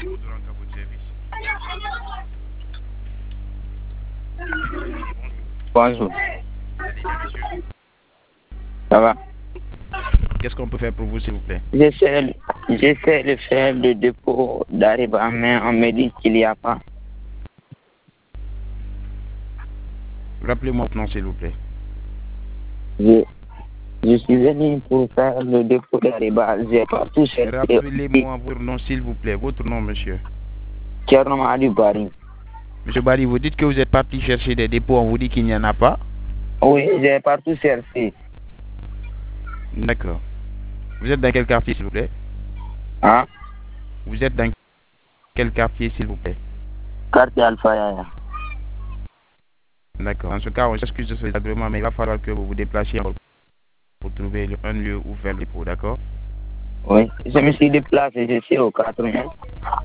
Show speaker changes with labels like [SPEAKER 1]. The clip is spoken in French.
[SPEAKER 1] à votre service.
[SPEAKER 2] Bonjour.
[SPEAKER 1] Vous allez bien, monsieur?
[SPEAKER 2] Ça va?
[SPEAKER 1] Qu'est-ce qu'on peut faire pour vous, s'il vous plaît?
[SPEAKER 2] J'essaie de faire le dépôt d'arrivée mais on me dit qu'il n'y a pas.
[SPEAKER 1] Rappelez-moi votre nom, s'il vous plaît.
[SPEAKER 2] Je suis venu pour faire le dépôt d'arrivée. J'ai pas tout cherché.
[SPEAKER 1] Rappelez-moi votre nom, s'il vous plaît. Votre nom, monsieur.
[SPEAKER 2] Thierno Ali Bari.
[SPEAKER 1] Monsieur Bari, vous dites que vous êtes parti chercher des dépôts, on vous dit qu'il n'y en a pas?
[SPEAKER 2] Oui, j'ai partout cherché.
[SPEAKER 1] D'accord. Vous êtes dans quel quartier, s'il vous plaît?
[SPEAKER 2] Hein?
[SPEAKER 1] Vous êtes dans quel quartier, s'il vous plaît?
[SPEAKER 2] Quartier Alpha Yaya.
[SPEAKER 1] D'accord. En ce cas, on s'excuse de ce désagrément, mais il va falloir que vous vous déplaciez pour trouver un lieu où faire le dépôt, d'accord?
[SPEAKER 2] Oui, je me suis déplacé, je suis au 80.